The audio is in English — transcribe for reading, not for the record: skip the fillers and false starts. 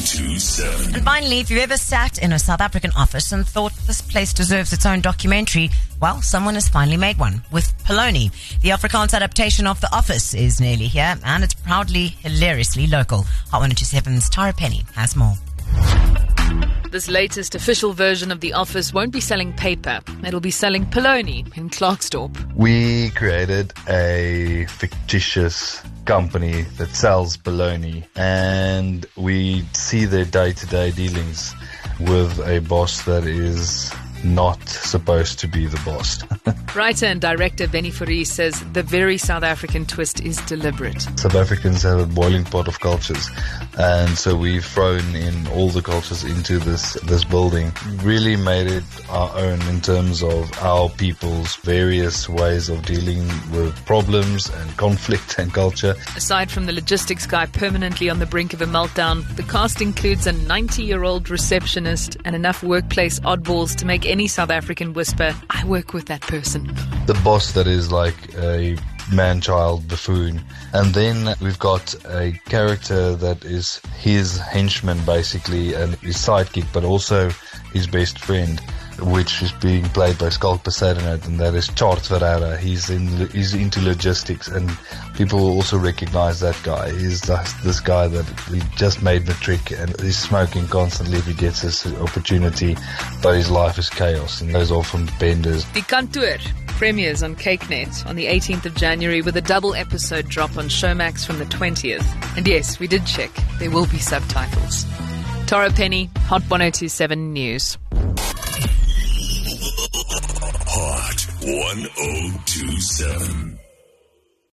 1027. And finally, if you've ever sat in a South African office and thought this place deserves its own documentary, well, someone has finally made one with Polony. The Afrikaans adaptation of The Office is nearly here, and it's proudly, hilariously local. Hot 102.7's Tara Penny has more. This latest official version of The Office won't be selling paper. It'll be selling Polony in Klerksdorp. We created a fictitious company that sells bologna, and we see their day-to-day dealings with a boss that is not supposed to be the boss. Writer and director Benny Fourie says the very South African twist is deliberate. South Africans have a boiling pot of cultures, and so we've thrown in all the cultures into this building. Really made it our own in terms of our people's various ways of dealing with problems and conflict and culture. Aside from the logistics guy permanently on the brink of a meltdown, the cast includes a 90-year-old receptionist and enough workplace oddballs to make any South African whisper, "I work with that person." The boss that is like a man-child buffoon. And then we've got a character that is his henchman basically and his sidekick, but also his best friend, which is being played by Skalk Poseidonat, and that is Charles Ferreira. He's into logistics, and people will also recognize that guy. He's this guy that he just made matric, and he's smoking constantly if he gets this opportunity, but his life is chaos, and goes off on benders. Die Kantoor premieres on CakeNet on the 18th of January with a double episode drop on Showmax from the 20th. And yes, we did check. There will be subtitles. Tara Penny, Hot 1027 News. Hot 1027.